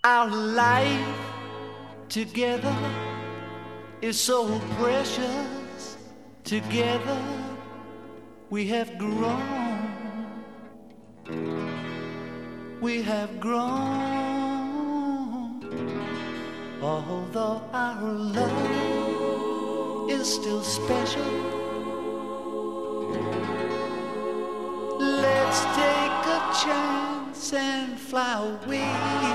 Our life together is so precious. Together we have grown. We have grown. Although our love is still special, let's take a chance and fly away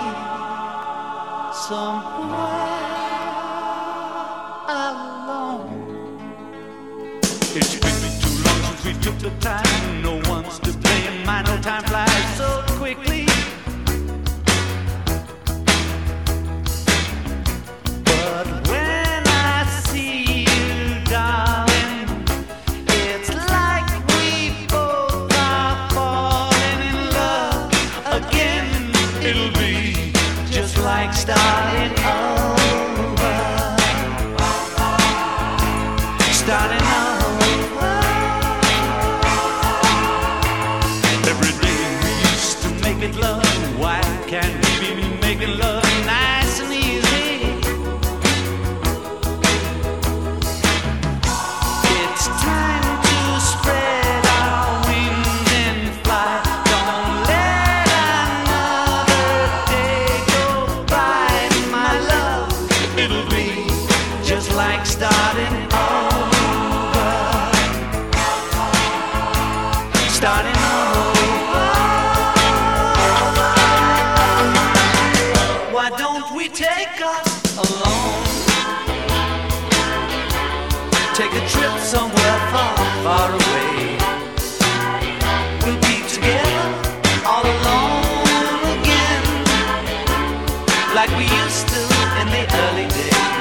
somewhere alone. It's been too long since we took the time. No one's to blame. I know time flies so quickly. But when I see you, darling, it's like we both are falling in love again. It'll be just like starting over. Starting over. Every day we used to make it love. Why can't we be making love nice and easy? It's time to spread our wings and fly. Don't let another day go by, my love. It'll be just like starting over. Starting over. Why don't we take us alone? Take a trip somewhere far, far away. We'll be together all alone again, like we used to in the early days.